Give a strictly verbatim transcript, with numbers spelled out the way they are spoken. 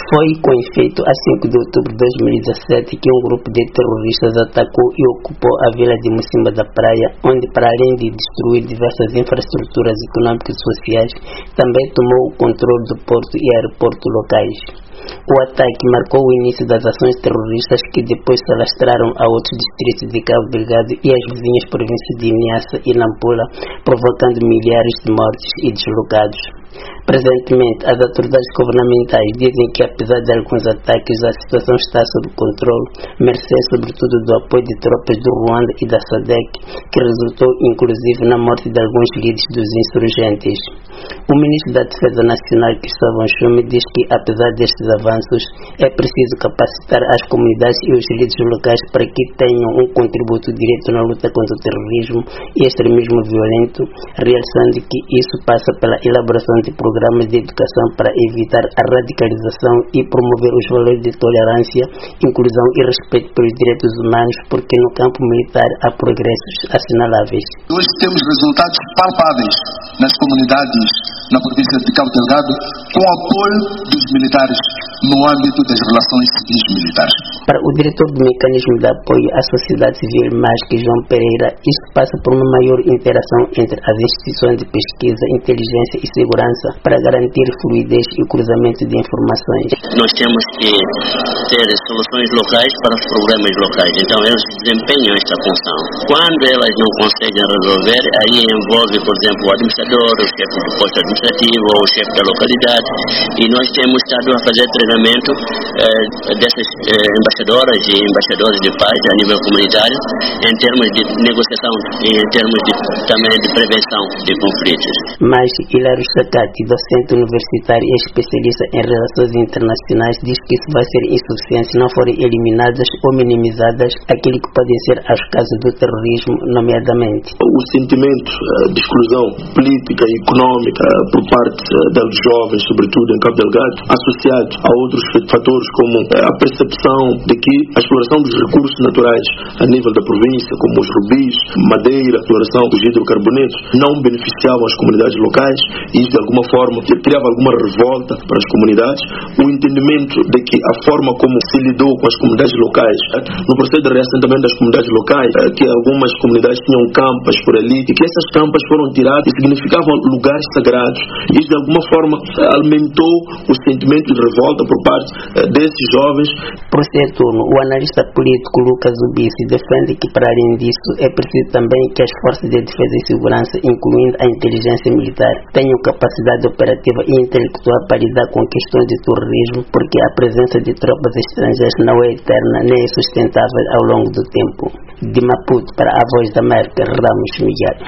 Foi com efeito a cinco de outubro de dois mil e dezassete que um grupo de terroristas atacou e ocupou a vila de Mocimba da Praia, onde, para além de destruir diversas infraestruturas econômicas e sociais, também tomou o controle do porto e aeroporto locais. O ataque marcou o início das ações terroristas que depois se alastraram a outros distritos de Cabo Delgado e as vizinhas províncias de Niassa e Nampula, provocando milhares de mortes e deslocados. Presentemente, as autoridades governamentais dizem que, apesar de alguns ataques, a situação está sob controle, mercê sobretudo do apoio de tropas do Ruanda e da SADC, que resultou inclusive na morte de alguns líderes dos insurgentes. O ministro da Defesa Nacional, Cristóvão Chume, diz que, apesar destes avanços, é preciso capacitar as comunidades e os líderes locais para que tenham um contributo direto na luta contra o terrorismo e extremismo violento, realçando que isso passa pela elaboração de programas de educação para evitar a radicalização e promover os valores de tolerância, inclusão e respeito pelos direitos humanos, porque no campo militar há progressos assinaláveis. Hoje temos resultados palpáveis nas comunidades na província de Cabo Delgado, com o apoio dos militares no âmbito das relações civis militares. Para o diretor do Mecanismo de Apoio à Sociedade Civil, Masque João Pereira, isto passa por uma maior interação entre as instituições de pesquisa, inteligência e segurança para garantir fluidez e cruzamento de informações. Nós temos que ter soluções locais para os problemas locais, então eles desempenham esta função. Quando elas não conseguem resolver, aí envolve, por exemplo, o administrador, o chefe do posto administrativo ou o chefe da localidade, e nós temos estado a fazer treinamento eh, dessas eh, embaixadoras e embaixadores de paz a nível comunitário em termos de negociação e em termos de, também de prevenção de conflitos. Mas Hilário Sacati, docente universitário e especialista em relações internacionais, diz que isso vai ser insuficiente se não forem eliminadas ou minimizadas aquilo que podem ser os casos do terrorismo, nomeadamente o sentimento uh, de exclusão política e econômica uh, por parte uh, dos jovens, sobretudo em Cabo Delgado, associado a outros fatores como uh, a percepção de que a exploração dos recursos naturais a nível da província, como os rubis, madeira, a exploração dos hidrocarbonetos, não beneficiavam as comunidades locais, e isso de alguma forma criava alguma revolta para as comunidades. O entendimento de que a forma como se lidou com as comunidades locais, no processo de reassentamento das comunidades locais, que algumas comunidades tinham campas por ali, e que essas campas foram tiradas e significavam lugares sagrados. Isso de alguma forma alimentou o sentimento de revolta por parte desses jovens. Por seu turno, o analista político Lucas Ubici defende que, para além disso, é preciso também que as forças de defesa e segurança, incluindo a inteligência militar, tenham capacidade operativa e intelectual para lidar com questões de terrorismo, porque a presença de tropas estrangeiras não é eterna nem é sustentável ao longo do tempo. De Maputo para a Voz da América, Ramos Miguel.